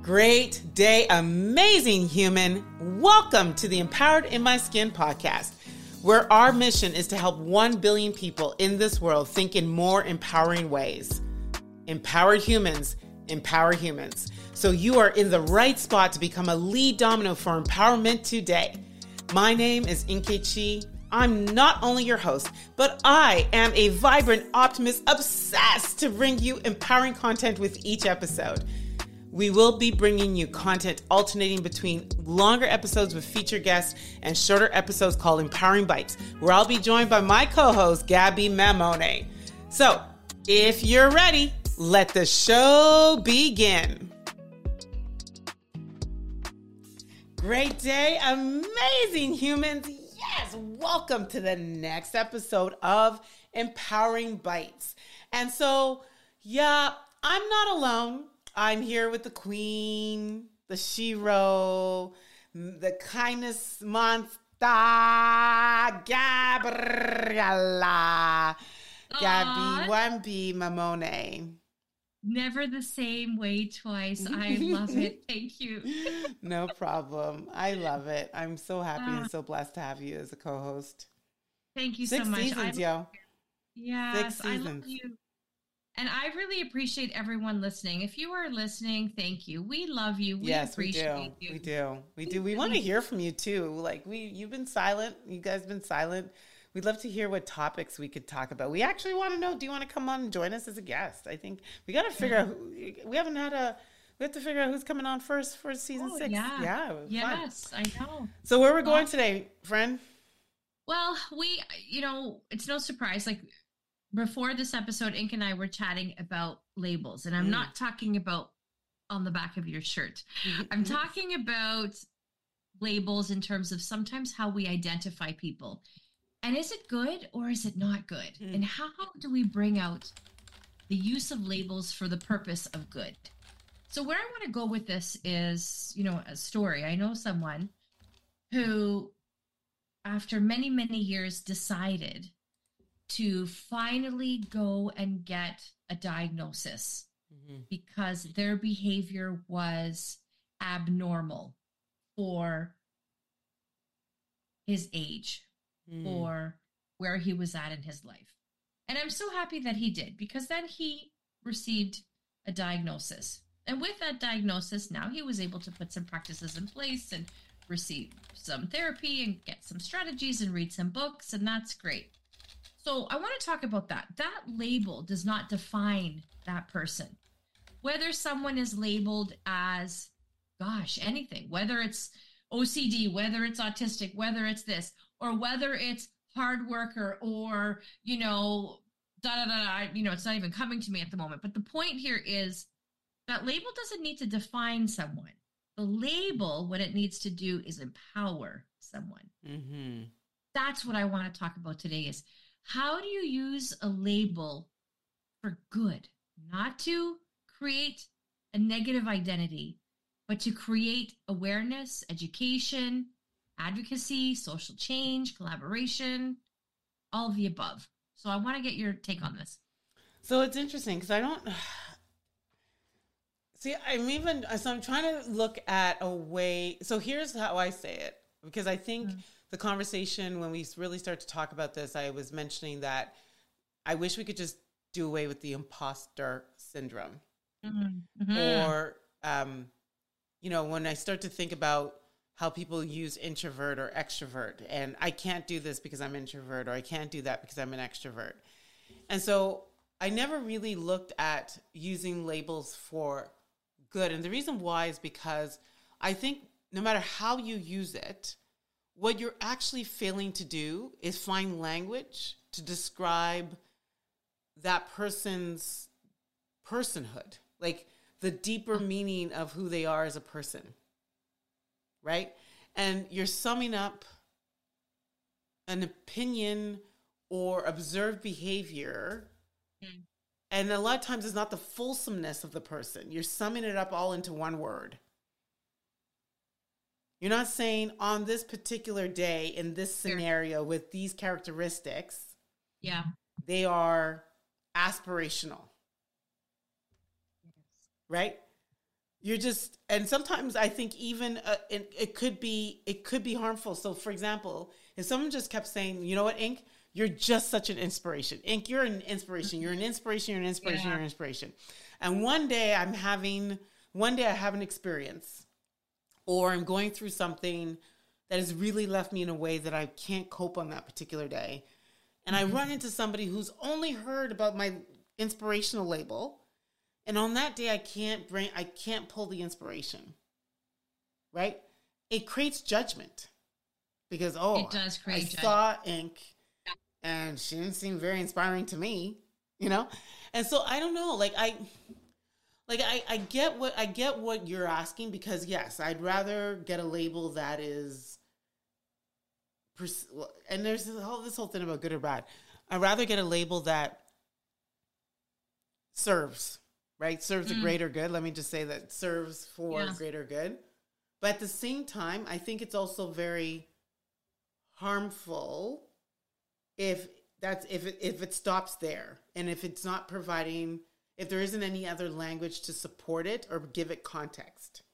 Great day, amazing human. Welcome to the Empowered in My Skin podcast, where our mission is to help 1 billion people in this world think in more empowering ways. Empowered humans empower humans. So you are in the right spot to become a lead domino for empowerment today. My name is Nkechi. I'm not only your host, but I am a vibrant optimist obsessed to bring you empowering content with each episode. We will be bringing you content alternating between longer episodes with featured guests and shorter episodes called Empowering Bites, where I'll be joined by my co-host, Gabby Mamone. So, if you're ready, let the show begin. Great day, amazing humans. Yes, welcome to the next episode of Empowering Bites. And so, I'm not alone. I'm here with the queen, the shiro, the kindness monster, Gabriella. Gabby Wambi Mamone. Never the same way twice. I love it. Thank you. No problem. I love it. I'm so happy and so blessed to have you as a co-host. Thank you so much. 6 seasons, yo. Yes, 6 seasons. I love you. And I really appreciate everyone listening. If you are listening, thank you. We love you. We appreciate you. We do. We want to hear from you too. Like you've been silent. You guys have been silent. We'd love to hear what topics we could talk about. We actually want to know, do you want to come on and join us as a guest? I think we got to figure out we have to figure out who's coming on first for season 6. Yeah. Yes, fun. I know. So where we're going today, friend? Well, it's no surprise. Like, before this episode, Ink and I were chatting about labels, and I'm not talking about on the back of your shirt. I'm talking about labels in terms of sometimes how we identify people. And is it good or is it not good? And how do we bring out the use of labels for the purpose of good? So where I want to go with this is, a story. I know someone who, after many, many years, decided to finally go and get a diagnosis because their behavior was abnormal for his age, for where he was at in his life. And I'm so happy that he did, because then he received a diagnosis. And with that diagnosis, now he was able to put some practices in place and receive some therapy and get some strategies and read some books, and that's great. So I want to talk about that. That label does not define that person. Whether someone is labeled as, anything, whether it's OCD, whether it's autistic, whether it's this, or whether it's hard worker or, it's not even coming to me at the moment. But the point here is that label doesn't need to define someone. The label, what it needs to do is empower someone. That's what I want to talk about today is, how do you use a label for good? Not to create a negative identity, but to create awareness, education, advocacy, social change, collaboration, all of the above. So I want to get your take on this. So it's interesting because I don't see, I'm trying to look at a way. So here's how I say it, because I think the conversation, when we really start to talk about this, I was mentioning that I wish we could just do away with the imposter syndrome. Or, when I start to think about how people use introvert or extrovert, and I can't do this because I'm introvert, or I can't do that because I'm an extrovert. And so I never really looked at using labels for good. And the reason why is because I think no matter how you use it, what you're actually failing to do is find language to describe that person's personhood, like the deeper meaning of who they are as a person, right? And you're summing up an opinion or observed behavior, and a lot of times it's not the fulsomeness of the person. You're summing it up all into one word. You're not saying on this particular day, in this scenario, with these characteristics, they are aspirational. Right? you're just, and sometimes I think even it could be harmful. So for example, if someone just kept saying, you know what, Ink, you're just such an inspiration. Ink, you're an inspiration. You're an inspiration. You're an inspiration. You're an inspiration. And one day I have an experience, or I'm going through something that has really left me in a way that I can't cope on that particular day. And I run into somebody who's only heard about my inspirational label. And on that day, I can't pull the inspiration. Right? It creates judgment. Because, it does create judgment. Saw Ink and she didn't seem very inspiring to me, you know? And so I don't know, I get what you're asking, because yes, I'd rather get a label that is, and there's this whole thing about good or bad. I'd rather get a label that serves, right? Serves a greater good. Let me just say that serves for greater good. But at the same time, I think it's also very harmful if it stops there, and if it's not providing, if there isn't any other language to support it or give it context.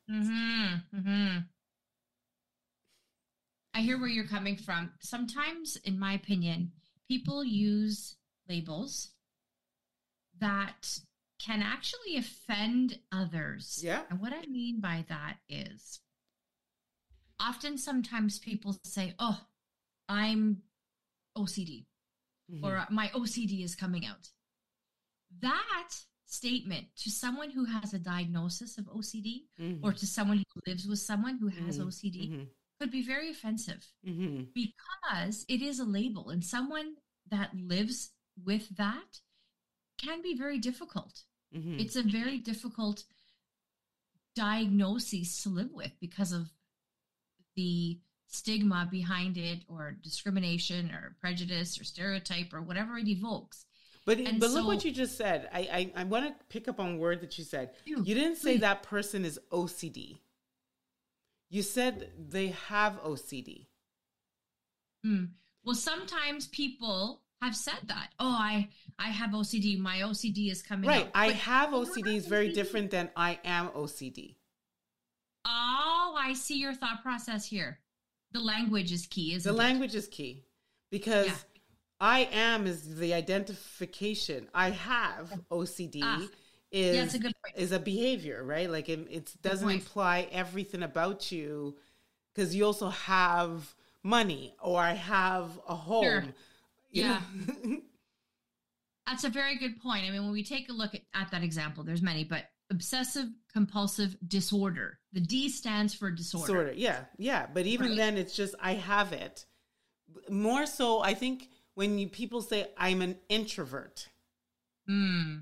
I hear where you're coming from. Sometimes, in my opinion, people use labels that can actually offend others. Yeah. And what I mean by that is, sometimes people say, oh, I'm OCD, or my OCD is coming out. That statement to someone who has a diagnosis of OCD, or to someone who lives with someone who has OCD, could be very offensive, because it is a label, and someone that lives with that can be very difficult. It's a very difficult diagnosis to live with because of the stigma behind it, or discrimination, or prejudice, or stereotype, or whatever it evokes. But look what you just said. I want to pick up on a word that you said. You didn't say that person is OCD. You said they have OCD. Well, sometimes people have said that. Oh, I have OCD. My OCD is coming out. Right. I have OCD is very different than I am OCD. Oh, I see your thought process here. The language is key, isn't it? The language is key, because I am is the identification. I have OCD is a behavior, right? Like it doesn't imply everything about you, because you also have money, or I have a home. Sure. Yeah. That's a very good point. I mean, when we take a look at that example, there's many, but obsessive compulsive disorder. The D stands for disorder. Yeah. But even then, it's just, I have it. More so, I think when people say I'm an introvert, and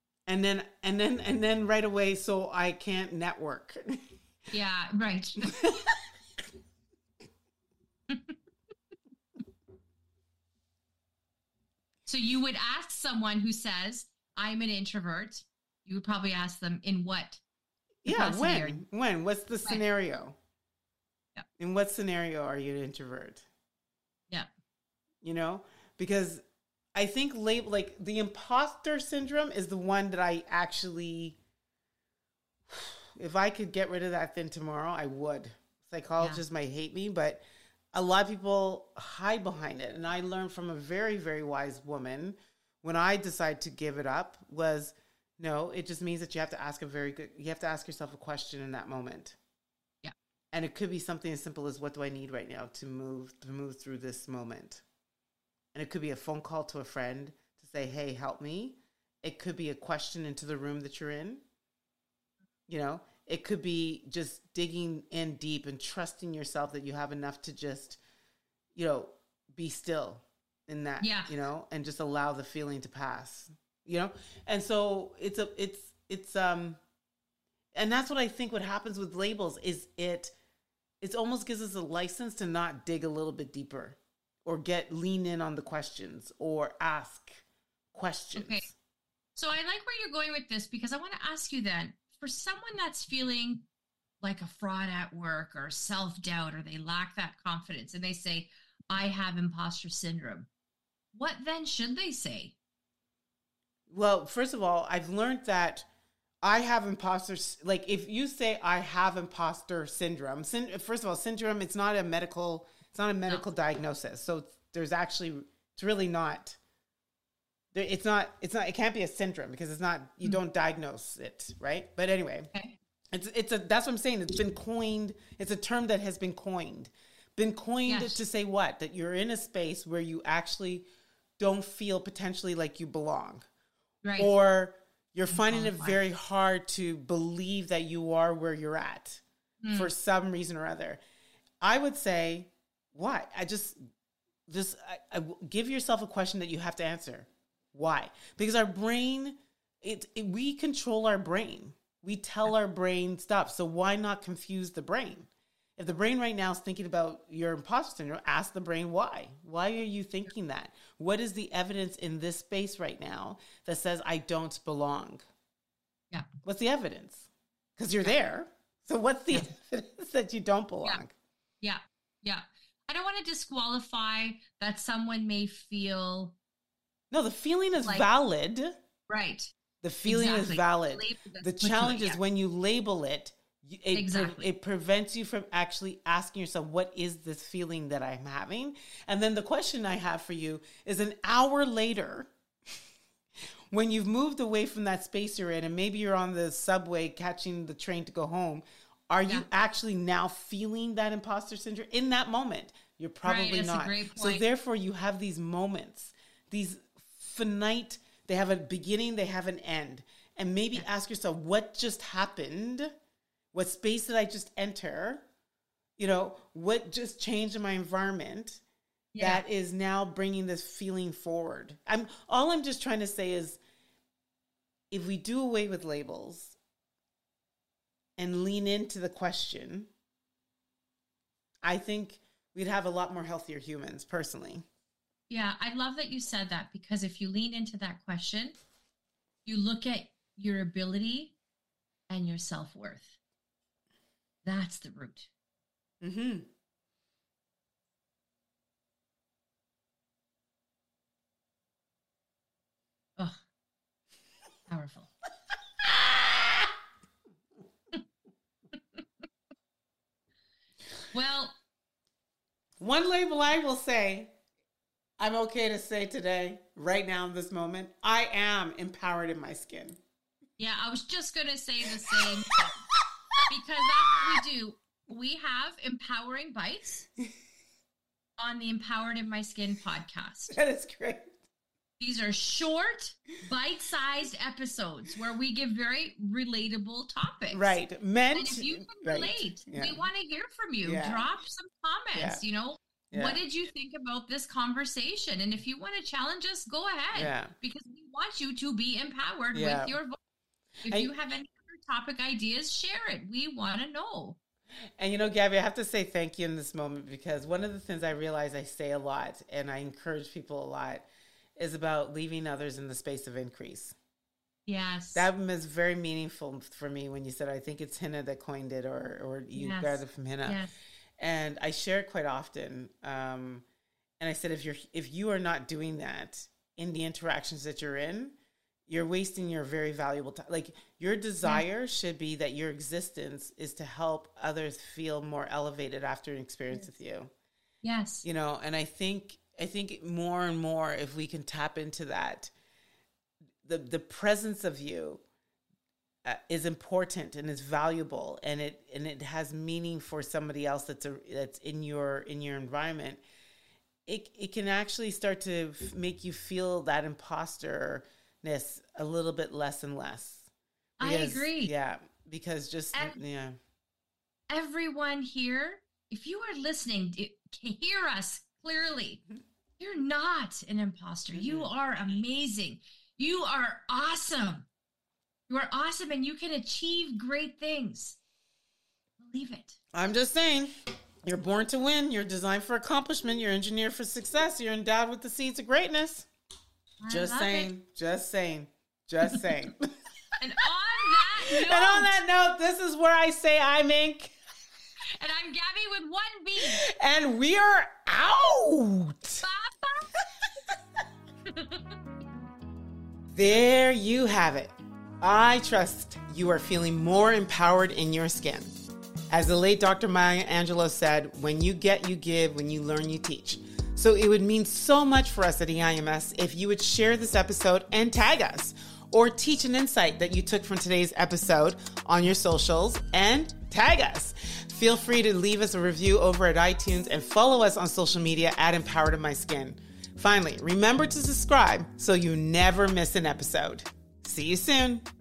then right away, so I can't network. Yeah, right. So you would ask someone who says, I'm an introvert, you would probably ask them, in what? Yeah, when? What's the scenario? Yeah. In what scenario are you an introvert? Yeah. You know? Because I think like the imposter syndrome is the one that I actually, if I could get rid of that thing tomorrow, I would. Psychologists might hate me, but a lot of people hide behind it. And I learned from a very, very wise woman when I decided to give it up was, no, it just means that you have to ask yourself a question in that moment. Yeah. And it could be something as simple as, what do I need right now to move through this moment? And it could be a phone call to a friend to say, hey, help me. It could be a question into the room that you're in. You know, it could be just digging in deep and trusting yourself that you have enough to just, you know, be still in that, you know, and just allow the feeling to pass, you know? And so it's and that's what I think what happens with labels is it almost gives us a license to not dig a little bit deeper or lean in on the questions or ask questions. Okay. So I like where you're going with this, because I want to ask you then, for someone that's feeling like a fraud at work or self-doubt, or they lack that confidence and they say, I have imposter syndrome, what then should they say? Well, first of all, I've learned that I have imposter, like if you say I have imposter syndrome, first of all, syndrome, it's not a medical diagnosis. So there's actually, it's really not, it can't be a syndrome because it's not, you don't diagnose it. Right. But anyway, okay. That's what I'm saying. It's been coined. It's a term that has been coined Yes. to say what? That you're in a space where you actually don't feel potentially like you belong. Right. Or you're finding it very hard to believe that you are where you're at for some reason or other. I would say, why? I give yourself a question that you have to answer. Why? Because our brain, we control our brain. We tell our brain stuff. So why not confuse the brain? If the brain right now is thinking about your imposter syndrome, ask the brain why. Why are you thinking that? What is the evidence in this space right now that says I don't belong? Yeah. What's the evidence? Because you're there. So what's the evidence that you don't belong? Yeah. I don't want to disqualify that someone may feel. No, the feeling is valid. Right. The feeling is valid. The challenge is when you label it, it prevents you from actually asking yourself, what is this feeling that I'm having? And then the question I have for you is an hour later, when you've moved away from that space you're in, and maybe you're on the subway catching the train to go home, are you actually now feeling that imposter syndrome in that moment? You're probably not. So therefore you have these moments, these finite, they have a beginning, they have an end. And maybe ask yourself, what just happened? What space did I just enter? You know, what just changed in my environment that is now bringing this feeling forward? All I'm just trying to say is, if we do away with labels and lean into the question, I think we'd have a lot more healthier humans, personally. Yeah, I love that you said that, because if you lean into that question, you look at your ability and your self-worth. That's the root. Mm-hmm. Oh, powerful. Well, one label I will say, I'm okay to say today, right now in this moment, I am empowered in my skin. Yeah, I was just going to say the same thing. Because that's what we do. We have Empowering Bites on the Empowered in My Skin podcast. That is great. These are short, bite-sized episodes where we give very relatable topics. Right. And if you can relate, we want to hear from you. Drop some comments, you know. What did you think about this conversation? And if you want to challenge us, go ahead. Because we want you to be empowered with your voice. If you have any topic ideas, share it. We want to know. And you know, Gabby, I have to say thank you in this moment, because one of the things I realize I say a lot and I encourage people a lot is about leaving others in the space of increase. Yes. That was very meaningful for me when you said, I think it's Hina that coined it, or you grabbed it from Hina. Yes. And I share it quite often. And I said, if you are not doing that in the interactions that you're in, you're wasting your very valuable time. Like, your desire should be that your existence is to help others feel more elevated after an experience with you. Yes. You know, and I think more and more, if we can tap into that, the presence of you is important and is valuable, and it has meaning for somebody else that's in your environment. It can actually start to make you feel that imposterness a little bit less and less. Because, I agree. Yeah, because everyone here, if you are listening, hear us clearly. You're not an imposter. Mm-hmm. You are amazing. You are awesome. You are awesome, and you can achieve great things. Believe it. I'm just saying, you're born to win. You're designed for accomplishment. You're engineered for success. You're endowed with the seeds of greatness. Just saying. And on that note, this is where I say I'm Ink. And I'm Gabby with one B. And we are out. There you have it. I trust you are feeling more empowered in your skin. As the late Dr. Maya Angelou said, when you get, you give, when you learn, you teach. So it would mean so much for us at EIMS if you would share this episode and tag us, or teach an insight that you took from today's episode on your socials and tag us. Feel free to leave us a review over at iTunes and follow us on social media at Empowered in My Skin. Finally, remember to subscribe so you never miss an episode. See you soon.